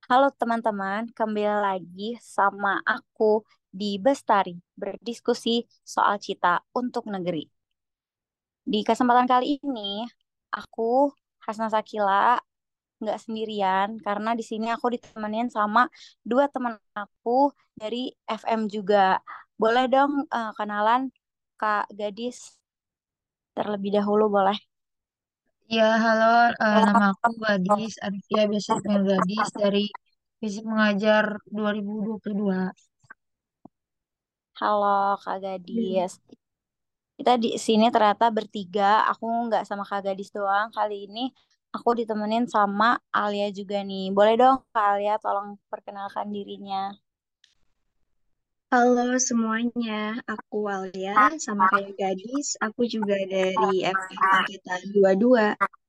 Halo teman-teman, kembali lagi sama aku di Bestari berdiskusi soal cita untuk negeri. Di kesempatan kali ini, aku Hasna Sakila nggak sendirian karena di sini aku ditemenin sama dua teman aku dari FM juga. Boleh dong kenalan Kak Gadis terlebih dahulu boleh? Ya, halo, nama aku Gadis, Aditya, biasa dipanggil Gadis, dari Fisik Mengajar 2022. Halo Kak Gadis. Kita di sini ternyata bertiga, aku nggak sama Kak Gadis doang. Kali ini aku ditemenin sama Alia juga nih. Boleh dong Kak Alia tolong perkenalkan dirinya. Halo semuanya, aku Alia, sama kayak gadis, aku juga dari FM Angkatan 22.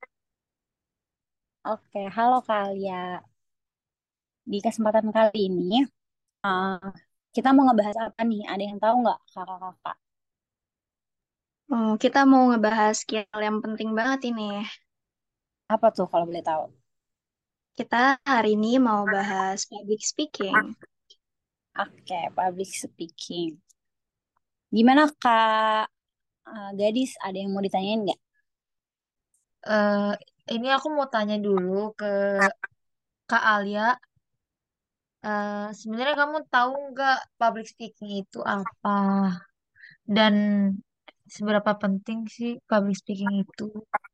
Oke, halo Kak Alia. Di kesempatan kali ini, eh, kita mau ngebahas apa nih? Ada yang tahu nggak kakak-kakak? Oh, kita mau ngebahas skill yang penting banget ini. Apa tuh kalau boleh tahu? Kita hari ini mau bahas public speaking. Oke, public speaking. Gimana Kak Gadis? Ada yang mau ditanyain nggak? Eh, ini aku mau tanya dulu ke Kak Alia, sebenarnya kamu tahu nggak public speaking itu apa? Dan seberapa penting sih public speaking itu?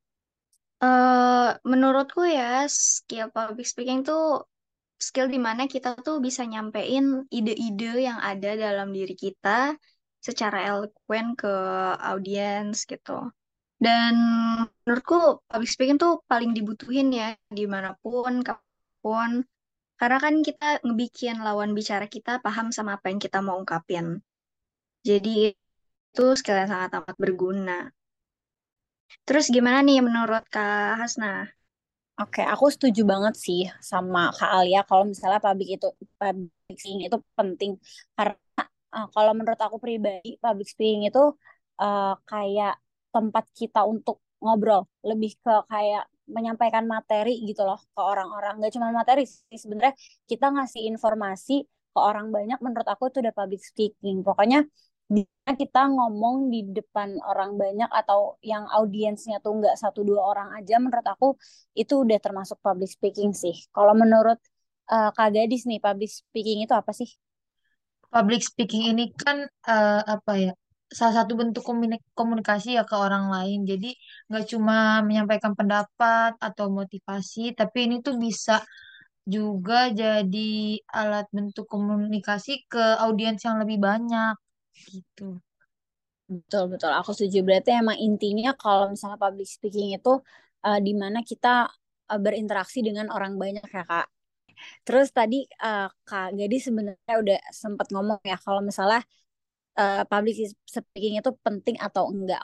Menurutku ya, skill public speaking tuh skill di mana kita tuh bisa nyampein ide-ide yang ada dalam diri kita secara eloquent ke audiens gitu. Dan menurutku public speaking tuh paling dibutuhin ya dimanapun, kapanpun. Karena kan kita ngebikin lawan bicara kita paham sama apa yang kita mau ungkapin. Jadi itu skill yang sangat amat berguna. Terus gimana nih menurut Kak Hasna? Oke, aku setuju banget sih sama Kak Alia kalau misalnya public speaking itu penting karena kalau menurut aku pribadi public speaking itu kayak tempat kita untuk ngobrol, lebih ke kayak menyampaikan materi gitu loh ke orang-orang. Gak cuma materi sih sebenarnya kita ngasih informasi ke orang banyak menurut aku itu udah public speaking. Pokoknya bisa kita ngomong di depan orang banyak atau yang audiensnya tuh nggak satu dua orang aja menurut aku itu udah termasuk public speaking sih. Kalau menurut Kak Gadis nih, public speaking itu apa sih? Public speaking ini kan apa ya, salah satu bentuk komunikasi ya ke orang lain. Jadi nggak cuma menyampaikan pendapat atau motivasi, tapi ini tuh bisa juga jadi alat bentuk komunikasi ke audiens yang lebih banyak gitu. Betul, betul. Aku setuju. Berarti emang intinya kalau misalnya public speaking itu di mana kita berinteraksi dengan orang banyak ya, Kak. Terus tadi Kak Gadis sebenarnya udah sempat ngomong ya kalau misalnya public speaking itu penting atau enggak.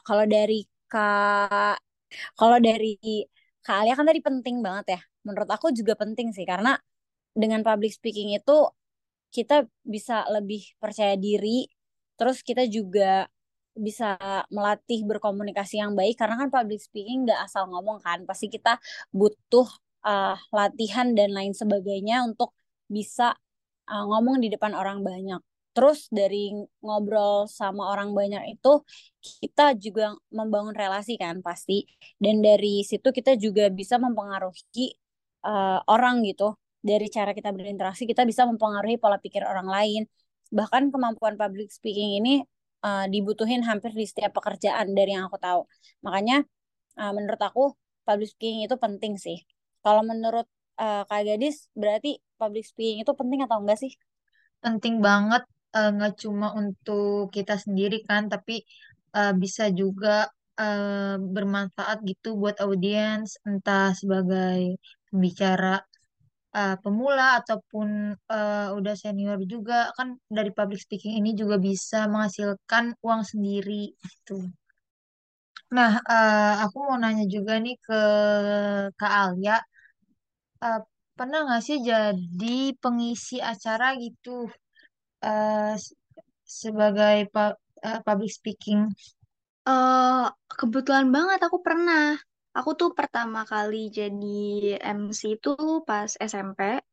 Kalau dari Kak Alia kan tadi penting banget ya. Menurut aku juga penting sih karena dengan public speaking itu kita bisa lebih percaya diri, terus kita juga bisa melatih berkomunikasi yang baik karena kan public speaking nggak asal ngomong kan, pasti kita butuh latihan dan lain sebagainya untuk bisa ngomong di depan orang banyak. Terus dari ngobrol sama orang banyak itu kita juga membangun relasi kan pasti, dan dari situ kita juga bisa mempengaruhi orang gitu. Dari cara kita berinteraksi kita bisa mempengaruhi pola pikir orang lain. Bahkan kemampuan public speaking ini dibutuhin hampir di setiap pekerjaan dari yang aku tahu. Makanya menurut aku public speaking itu penting sih. Kalau menurut Kak Gadis berarti public speaking itu penting atau enggak sih? Penting banget, nggak cuma untuk kita sendiri kan, tapi bisa juga bermanfaat gitu buat audiens, entah sebagai pembicara pemula ataupun udah senior juga kan, dari public speaking ini juga bisa menghasilkan uang sendiri gitu. Nah, aku mau nanya juga nih ke Kak Alia, eh, pernah nggak sih jadi pengisi acara gitu, eh, s- sebagai public speaking? Eh, Kebetulan banget aku pernah. Aku tuh pertama kali jadi MC itu pas SMP.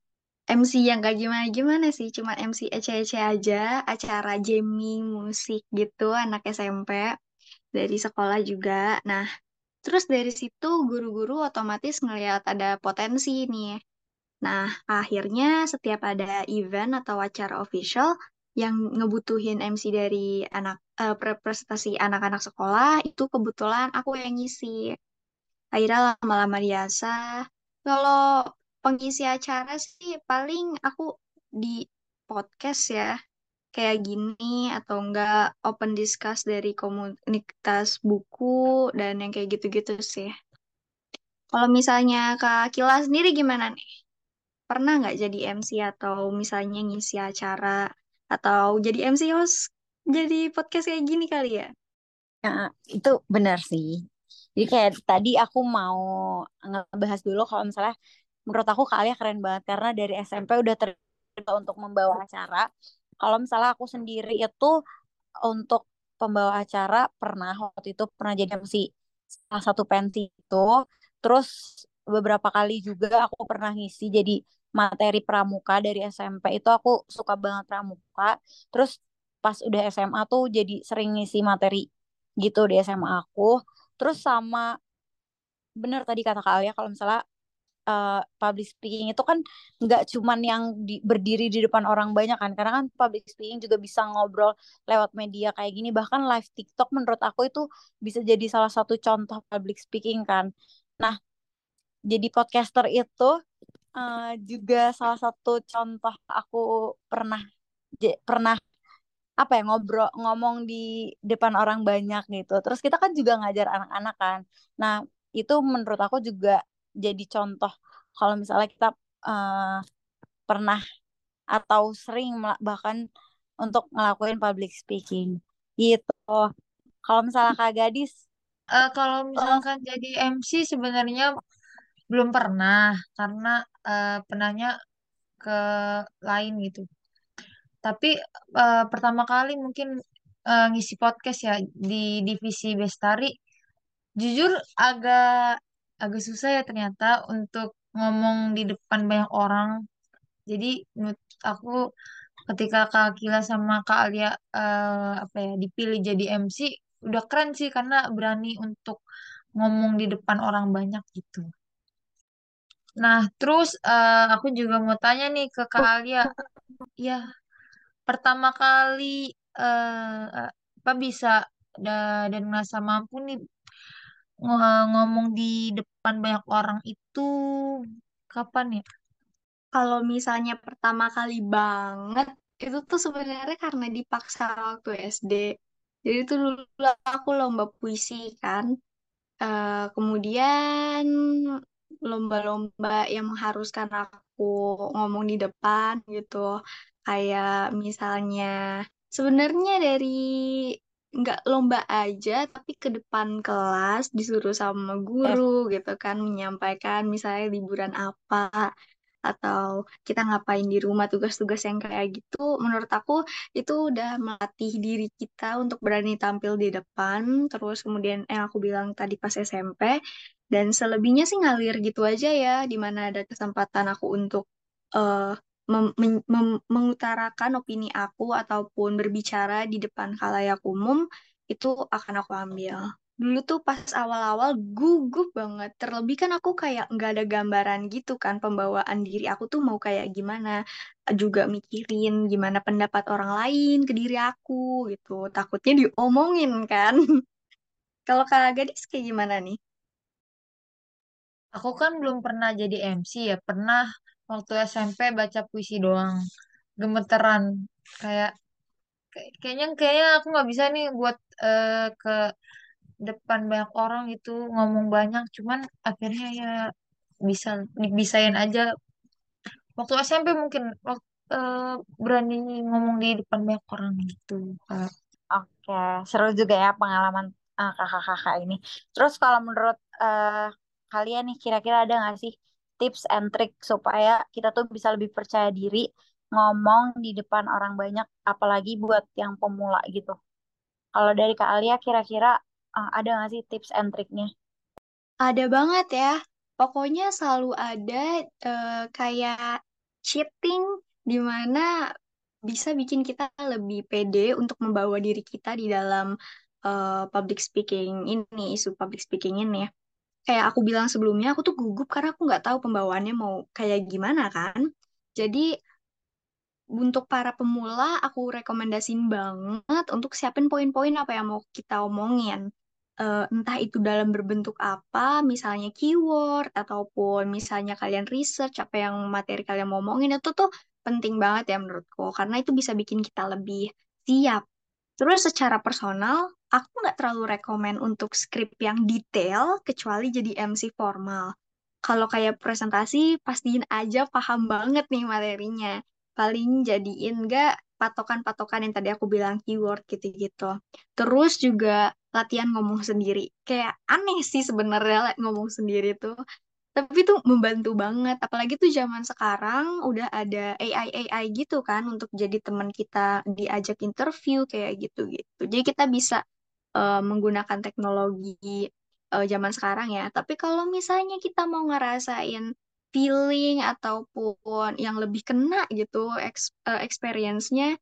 MC yang gak gimana-gimana sih, cuma MC ece-ece aja, acara jamming musik gitu, anak SMP dari sekolah juga. Nah, terus dari situ guru-guru otomatis ngelihat ada potensi nih. Nah, akhirnya setiap ada event atau acara official yang ngebutuhin MC dari representasi anak-anak sekolah, itu kebetulan aku yang ngisi. Akhirnya lama-lama biasa. Kalau pengisi acara sih paling aku di podcast ya, kayak gini atau enggak open discuss dari komunitas buku dan yang kayak gitu-gitu sih. Kalau misalnya Kak Kila sendiri gimana nih? Pernah nggak jadi MC atau misalnya ngisi acara atau jadi MC host jadi podcast kayak gini kali ya? Ya, itu benar sih. Jadi kayak tadi aku mau ngebahas dulu kalau misalnya menurut aku kalian keren banget karena dari SMP udah terbiasa untuk membawa acara. Kalau misalnya aku sendiri itu untuk pembawa acara pernah jadi MC salah satu pensi itu. Terus beberapa kali juga aku pernah ngisi jadi materi pramuka dari SMP itu aku suka banget pramuka. Terus pas udah SMA tuh jadi sering ngisi materi gitu di SMA aku. Terus sama bener tadi kata Kak Alia kalau misalnya public speaking itu kan nggak cuman yang berdiri di depan orang banyak kan karena kan public speaking juga bisa ngobrol lewat media kayak gini bahkan live TikTok menurut aku itu bisa jadi salah satu contoh public speaking kan. Nah, jadi podcaster itu juga salah satu contoh aku pernah pernah apa ya ngomong di depan orang banyak gitu. Terus kita kan juga ngajar anak-anak kan. Nah, itu menurut aku juga jadi contoh kalau misalnya kita eh, pernah atau sering bahkan untuk ngelakuin public speaking gitu. Kalau misalnya Kak Gadis, Kalau eh, misalkan jadi MC sebenarnya belum pernah karena pernahnya ke lain gitu. Tapi pertama kali mungkin ngisi podcast ya di divisi Bestari. Jujur agak agak susah ya ternyata untuk ngomong di depan banyak orang. Jadi menurut aku ketika Kak Kila sama Kak Alia apa ya dipilih jadi MC udah keren sih karena berani untuk ngomong di depan orang banyak gitu. Nah, terus aku juga mau tanya nih ke Kak Alia, ya pertama kali apa bisa dan merasa mampu nih ngomong di depan banyak orang itu kapan ya? Kalau misalnya pertama kali banget, itu tuh sebenarnya karena dipaksa waktu SD. Jadi tuh dulu aku lomba puisi kan. Kemudian lomba-lomba yang mengharuskan aku ngomong di depan gitu. Kayak misalnya, sebenarnya dari nggak lomba aja, tapi ke depan kelas disuruh sama eh, guru gitu kan, menyampaikan misalnya liburan apa atau kita ngapain di rumah tugas-tugas yang kayak gitu menurut aku itu udah melatih diri kita untuk berani tampil di depan terus kemudian yang aku bilang tadi pas SMP dan selebihnya sih ngalir gitu aja ya di mana ada kesempatan aku untuk eh, mengutarakan opini aku ataupun berbicara di depan khalayak umum itu akan aku ambil. Dulu tuh pas awal-awal gugup banget. Terlebih kan aku kayak nggak ada gambaran gitu kan pembawaan diri aku tuh mau kayak gimana. Juga mikirin gimana pendapat orang lain ke diri aku gitu. Takutnya diomongin kan. Kalau Kak Gadis kayak gimana nih? Aku kan belum pernah jadi MC ya, pernah waktu SMP baca puisi doang, gemeteran kayak kayaknya aku nggak bisa nih buat ke depan banyak orang itu ngomong banyak, cuman akhirnya ya bisa bisain aja. Waktu SMP mungkin berani ngomong di depan banyak orang gitu, Kak. oke, seru juga ya pengalaman kakak-kakak ini. Terus kalau menurut kalian nih kira-kira ada nggak sih tips and trick supaya kita tuh bisa lebih percaya diri ngomong di depan orang banyak, apalagi buat yang pemula gitu. Kalau dari Kak Alia kira-kira ada nggak sih tips and triknya? Ada banget ya. Pokoknya selalu ada kayak cheating di mana bisa bikin kita lebih pede untuk membawa diri kita di dalam public speaking ini, isu public speaking ini. Kayak aku bilang sebelumnya, aku tuh gugup karena aku nggak tahu pembawaannya mau kayak gimana kan. Jadi untuk para pemula, aku rekomendasiin banget untuk siapin poin-poin apa yang mau kita omongin. Entah itu dalam berbentuk apa, misalnya keyword, ataupun misalnya kalian research apa yang materi kalian mau omongin, itu tuh penting banget ya menurutku. Karena itu bisa bikin kita lebih siap. Terus secara personal, aku nggak terlalu rekomen untuk skrip yang detail, kecuali jadi MC formal. Kalau kayak presentasi, pastiin aja paham banget nih materinya. Paling jadiin nggak patokan-patokan yang tadi aku bilang keyword gitu-gitu. Terus juga latihan ngomong sendiri. Kayak aneh sih sebenarnya ngomong sendiri tuh. Tapi itu membantu banget. Apalagi tuh zaman sekarang udah ada AI gitu kan untuk jadi teman kita diajak interview kayak gitu-gitu. Jadi kita bisa menggunakan teknologi zaman sekarang ya. Tapi kalau misalnya kita mau ngerasain feeling ataupun yang lebih kena gitu experience-nya,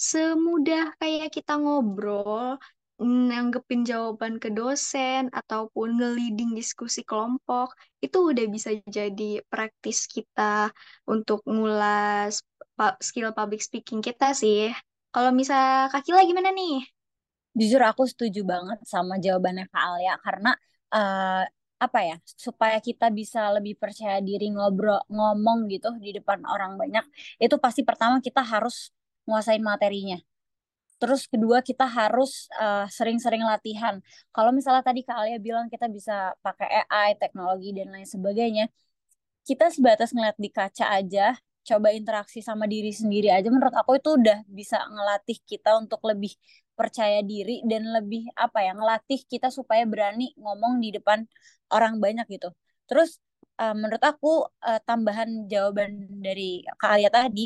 semudah kayak kita ngobrol, nanggepin jawaban ke dosen ataupun nge-leading diskusi kelompok, itu udah bisa jadi praktis kita untuk ngulas skill public speaking kita sih. Kalau misal Kak Kila gimana nih? Jujur aku setuju banget sama jawabannya Kak Alia karena eh, apa ya, supaya kita bisa lebih percaya diri ngobrol ngomong gitu di depan orang banyak, itu pasti pertama kita harus nguasain materinya. Terus kedua kita harus sering-sering latihan. Kalau misalnya tadi Kak Alia bilang kita bisa pakai AI, teknologi dan lain sebagainya, kita sebatas ngeliat di kaca aja, coba interaksi sama diri sendiri aja, menurut aku itu udah bisa ngelatih kita untuk lebih percaya diri dan lebih apa ya, ngelatih kita supaya berani ngomong di depan orang banyak gitu. Terus menurut aku tambahan jawaban dari Kak Alia tadi,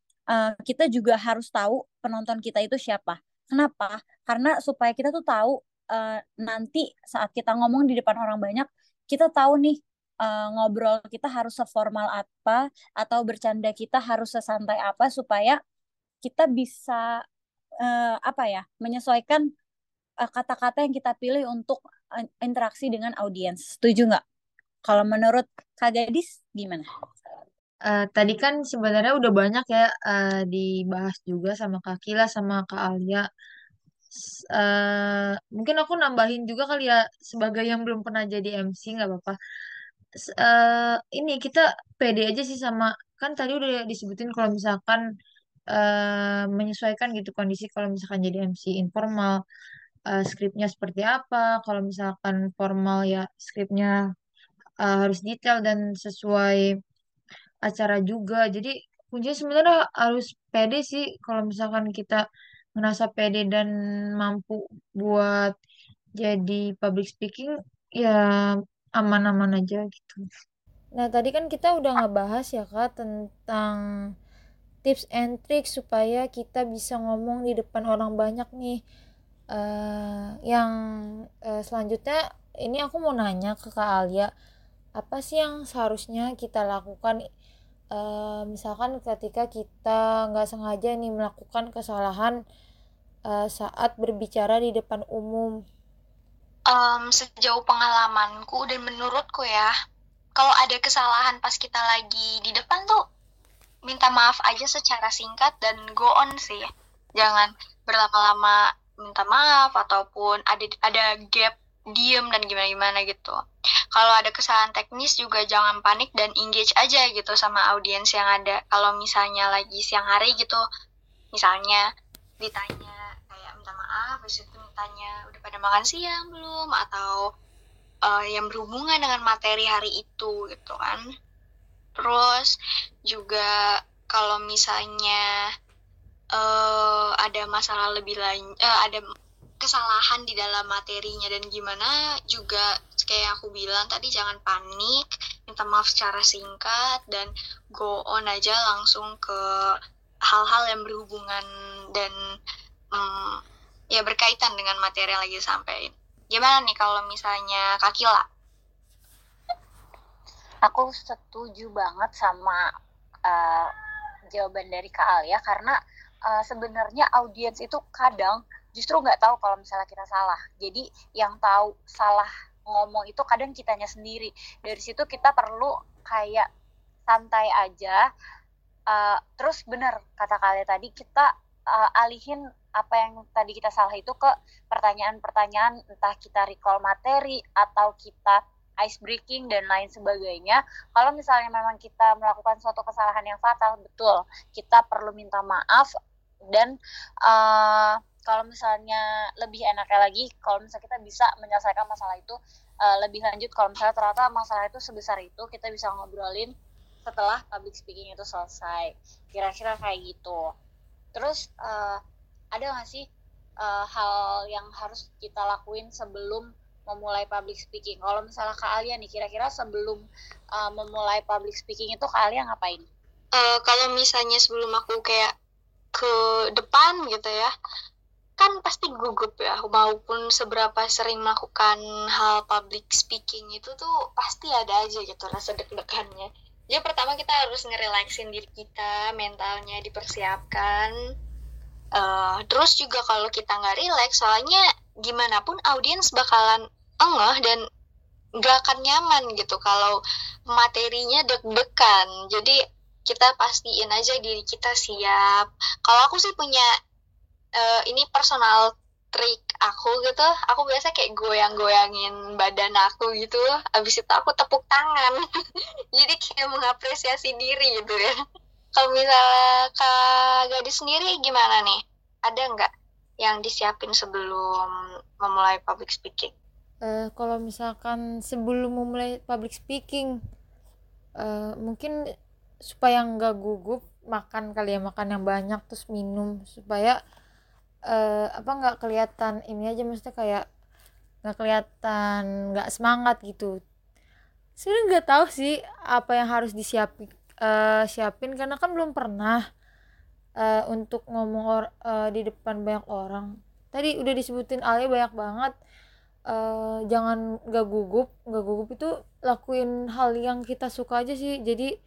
kita juga harus tahu penonton kita itu siapa. Kenapa? Karena supaya kita tuh tahu nanti saat kita ngomong di depan orang banyak, kita tahu nih ngobrol kita harus seformal apa atau bercanda kita harus sesantai apa supaya kita bisa apa ya, menyesuaikan kata-kata yang kita pilih untuk interaksi dengan audiens. Setuju nggak? Kalau menurut Kak Gadis gimana? Tadi kan sebenarnya udah banyak ya dibahas juga sama Kak Kila sama Kak Alia. Mungkin aku nambahin juga kali ya sebagai yang belum pernah jadi MC nggak apa-apa. Ini kita pede aja sih sama kan tadi udah disebutin kalau misalkan menyesuaikan gitu kondisi kalau misalkan jadi MC informal skripnya seperti apa. Kalau misalkan formal ya skripnya harus detail dan sesuai acara juga. Jadi kuncinya sebenarnya harus pede sih kalau misalkan kita ngerasa pede dan mampu buat jadi public speaking ya aman-aman aja gitu. Nah, tadi kan kita udah ngebahas ya Kak tentang tips and tricks supaya kita bisa ngomong di depan orang banyak nih. Yang selanjutnya ini aku mau nanya ke Kak Alia, apa sih yang seharusnya kita lakukan misalkan ketika kita nggak sengaja nih melakukan kesalahan saat berbicara di depan umum. Sejauh pengalamanku dan menurutku ya, kalau ada kesalahan pas kita lagi di depan tuh, minta maaf aja secara singkat dan go on sih. Jangan berlama-lama minta maaf ataupun ada gap diem dan gimana-gimana gitu. Kalau ada kesalahan teknis juga jangan panik dan engage aja gitu sama audiens yang ada. Kalau misalnya lagi siang hari gitu, misalnya ditanya kayak minta maaf, habis itu ditanya udah pada makan siang belum atau yang berhubungan dengan materi hari itu gitu kan. Terus juga kalau misalnya ada masalah lebih ada kesalahan di dalam materinya dan gimana juga kayak aku bilang tadi, jangan panik, minta maaf secara singkat dan go on aja langsung ke hal-hal yang berhubungan dan ya berkaitan dengan materi yang lagi disampaikan. Gimana nih kalau misalnya Kak Kila? Aku setuju banget sama jawaban dari Kak Alia karena sebenarnya audiens itu kadang justru nggak tahu kalau misalnya kita salah. Jadi yang tahu salah ngomong itu kadang kitanya sendiri. Dari situ kita perlu kayak santai aja. Terus benar kata Kak Alia tadi, kita alihin apa yang tadi kita salah itu ke pertanyaan-pertanyaan, entah kita recall materi atau kita ice breaking dan lain sebagainya. Kalau misalnya memang kita melakukan suatu kesalahan yang fatal, betul, kita perlu minta maaf. Dan kalau misalnya lebih enaknya lagi, kalau misalnya kita bisa menyelesaikan masalah itu lebih lanjut, kalau misalnya ternyata masalah itu sebesar itu, kita bisa ngobrolin setelah public speaking itu selesai. Kira-kira kayak gitu. Terus ada nggak sih hal yang harus kita lakuin sebelum memulai public speaking? Kalau misalnya Kak Alia nih, kira-kira sebelum memulai public speaking itu Kak Alia ngapain? Kalau misalnya sebelum aku kayak ke depan gitu ya, kan pasti gugup ya, maupun seberapa sering melakukan hal public speaking itu tuh pasti ada aja gitu rasa deg-degannya. Jadi pertama kita harus ngerelaksin diri kita, mentalnya dipersiapkan. Terus juga kalau kita nggak relax, soalnya gimana pun audiens bakalan engeh dan nggak akan nyaman gitu kalau materinya deg-degan. Jadi kita pastiin aja diri kita siap. Kalau aku sih punya ini personal trik aku gitu, aku biasa kayak goyang-goyangin badan aku gitu, abis itu aku tepuk tangan. Jadi kayak mengapresiasi diri gitu ya. Kalau misalnya Kak Gadis sendiri gimana nih? Ada nggak yang disiapin sebelum memulai public speaking? Kalau misalkan sebelum memulai public speaking, mungkin supaya nggak gugup, makan kali ya, makan yang banyak, terus minum supaya nggak kelihatan ini aja, maksudnya kayak nggak kelihatan nggak semangat gitu. Sebenarnya nggak tahu sih apa yang harus siapin karena kan belum pernah untuk ngomong di depan banyak orang. Tadi udah disebutin Alia banyak banget. Jangan nggak gugup itu lakuin hal yang kita suka aja sih, jadi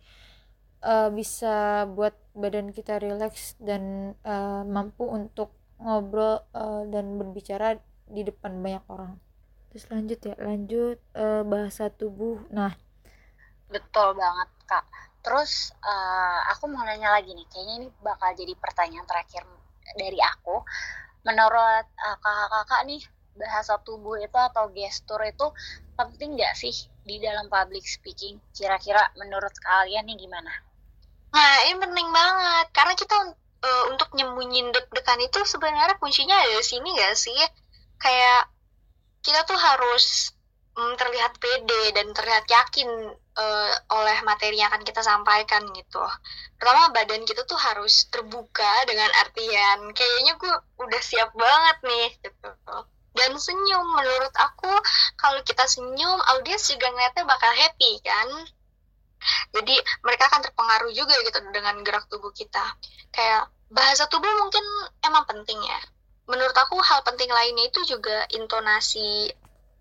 bisa buat badan kita rileks dan mampu untuk ngobrol dan berbicara di depan banyak orang. Terus lanjut bahasa tubuh. Nah, betul banget Kak. Terus aku mau nanya lagi nih, kayaknya ini bakal jadi pertanyaan terakhir dari aku. Menurut kakak-kakak nih, bahasa tubuh itu atau gestur itu penting nggak sih di dalam public speaking? Kira-kira menurut kalian nih gimana? Nah, ini penting banget karena kita untuk nyembunyiin deg-degan itu sebenarnya kuncinya ada di sini nggak sih? Kayak kita tuh harus terlihat pede dan terlihat yakin oleh materi yang akan kita sampaikan gitu. Pertama, badan kita tuh harus terbuka dengan artian kayaknya gue udah siap banget nih gitu. Dan senyum, menurut aku kalau kita senyum, audiens juga ngeliatnya bakal happy kan. Jadi mereka akan terpengaruh juga gitu dengan gerak tubuh kita. Kayak bahasa tubuh mungkin emang penting ya. Menurut aku hal penting lainnya itu juga intonasi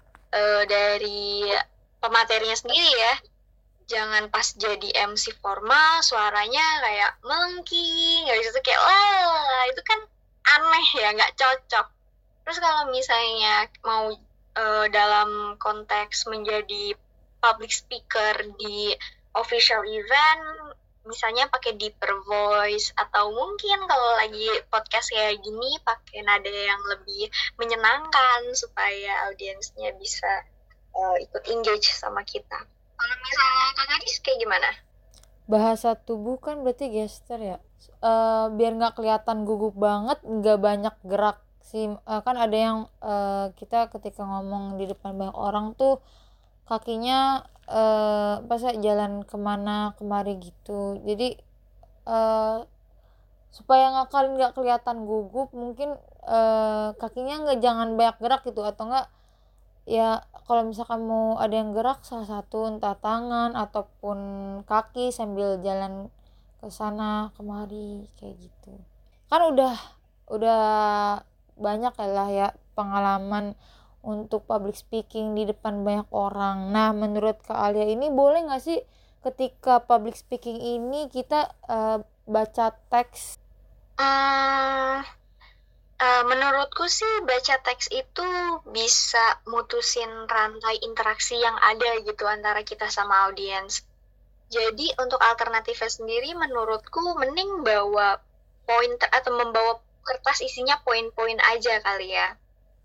dari pematerinya sendiri ya. Jangan pas jadi MC formal suaranya kayak melengking, habis itu kayak wah, itu kan aneh ya, nggak cocok. Terus kalau misalnya mau dalam konteks menjadi public speaker di official event, misalnya pakai deeper voice, atau mungkin kalau lagi podcast kayak gini pakai nada yang lebih menyenangkan supaya audiensnya bisa ikut engage sama kita. Kalau misalnya Kak Gadis kayak gimana? Bahasa tubuh kan berarti gestur ya. Biar nggak kelihatan gugup banget, nggak banyak gerak sih. Kan ada yang kita ketika ngomong di depan banyak orang tuh kakinya pas jalan kemana kemari gitu. Jadi supaya kalian nggak kelihatan gugup, mungkin kakinya jangan banyak gerak gitu, atau enggak ya kalau misalkan mau ada yang gerak salah satu, entah tangan ataupun kaki sambil jalan ke sana kemari kayak gitu. Kan udah banyak lah ya pengalaman untuk public speaking di depan banyak orang. Nah, menurut Kak Alia ini boleh nggak sih ketika public speaking ini kita baca teks? Menurutku sih baca teks itu bisa mutusin rantai interaksi yang ada gitu antara kita sama audiens. Jadi untuk alternatifnya sendiri menurutku mending bawa pointer atau membawa kertas isinya poin-poin aja kali ya.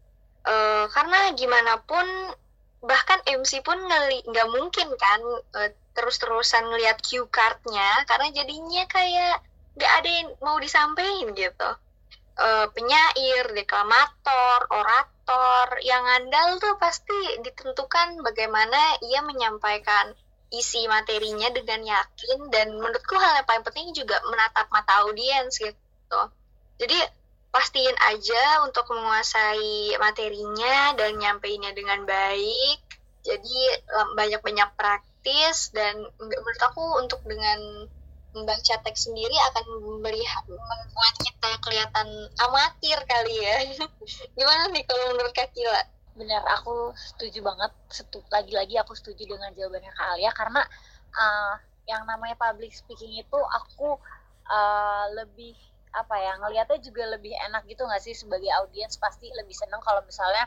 Karena gimana pun bahkan MC pun nggak mungkin kan terus-terusan ngelihat cue card-nya karena jadinya kayak nggak ada yang mau disampaikan gitu. Penyair, deklamator, orator, yang andal tuh pasti ditentukan bagaimana ia menyampaikan isi materinya dengan yakin, dan menurutku hal yang paling penting juga menatap mata audiens gitu. Jadi pastiin aja untuk menguasai materinya dan nyampeinnya dengan baik. Jadi banyak-banyak praktis, dan menurut aku untuk dengan membaca teks sendiri akan membuat kita kelihatan amatir kali ya. Gimana nih kalau menurut Kak Kila? Benar, aku setuju banget. Lagi-lagi aku setuju dengan jawabannya Kak Alia karena yang namanya public speaking itu aku lebih ngelihatnya juga lebih enak gitu nggak sih, sebagai audiens pasti lebih seneng kalau misalnya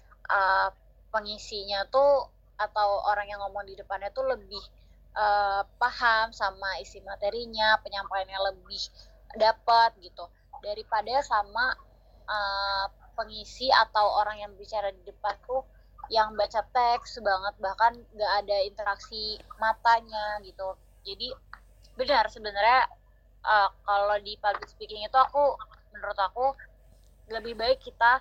pengisinya tuh atau orang yang ngomong di depannya tuh lebih paham sama isi materinya, penyampaiannya lebih dapat gitu daripada sama pengisi atau orang yang bicara di depan tuh yang baca teks banget, bahkan nggak ada interaksi matanya gitu. Jadi benar sebenarnya kalau di public speaking itu menurut aku lebih baik kita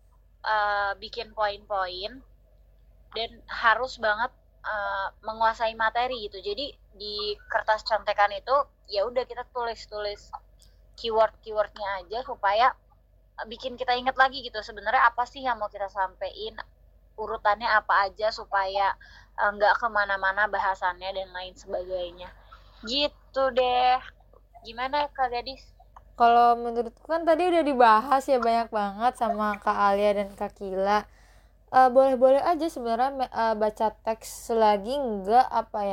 bikin poin-poin dan harus banget menguasai materi gitu. Jadi di kertas contekan itu ya udah kita tulis keywordnya aja supaya bikin kita inget lagi gitu sebenarnya apa sih yang mau kita sampein, urutannya apa aja supaya nggak kemana-mana bahasannya dan lain sebagainya gitu deh. Gimana Kak Gadis? Kalau menurutku kan tadi udah dibahas ya banyak banget sama Kak Alia dan Kak Kila. Boleh-boleh aja sebenarnya baca teks selagi nggak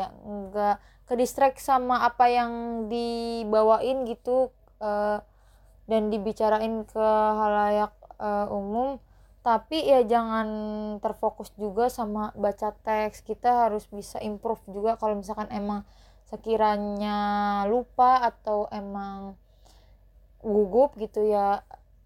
ke distract sama apa yang dibawain gitu dan dibicarain ke halayak umum, tapi ya jangan terfokus juga sama baca teks. Kita harus bisa improve juga kalau misalkan emang sekiranya lupa atau emang gugup gitu ya,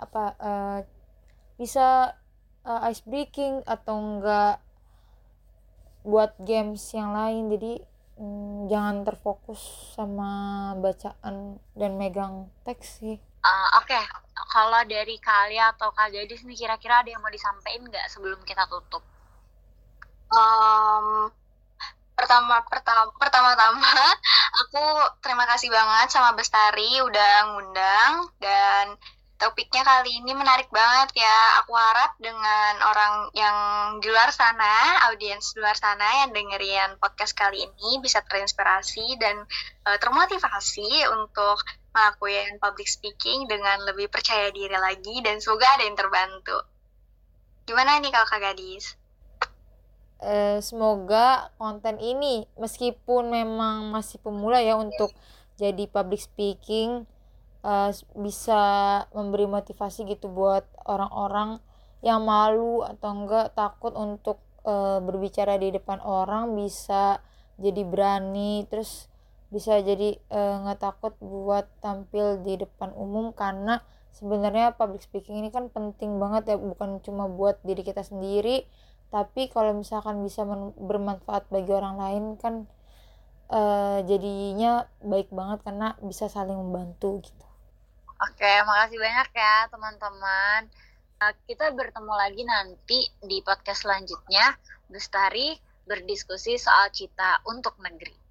bisa ice breaking atau enggak buat games yang lain. Jadi jangan terfokus sama bacaan dan megang teks sih. Oke. Kalau dari Kak Alia atau Kak Gadis nih, kira-kira ada yang mau disampaikan nggak sebelum kita tutup? Pertama-tama aku terima kasih banget sama Bestari udah ngundang, dan topiknya kali ini menarik banget ya. Aku harap dengan orang yang di luar sana, audiens di luar sana yang dengerin podcast kali ini bisa terinspirasi dan termotivasi untuk melakukan public speaking dengan lebih percaya diri lagi, dan semoga ada yang terbantu. Gimana nih kalau Kak Gadis? Semoga konten ini meskipun memang masih pemula ya untuk jadi public speaking, bisa memberi motivasi gitu buat orang-orang yang malu atau enggak takut untuk berbicara di depan orang, bisa jadi berani, terus bisa jadi nggak takut buat tampil di depan umum. Karena sebenarnya public speaking ini kan penting banget ya, bukan cuma buat diri kita sendiri, tapi kalau misalkan bisa bermanfaat bagi orang lain kan jadinya baik banget karena bisa saling membantu gitu. Oke, makasih banyak ya teman-teman. Kita bertemu lagi nanti di podcast selanjutnya. Bestari berdiskusi soal cita untuk negeri.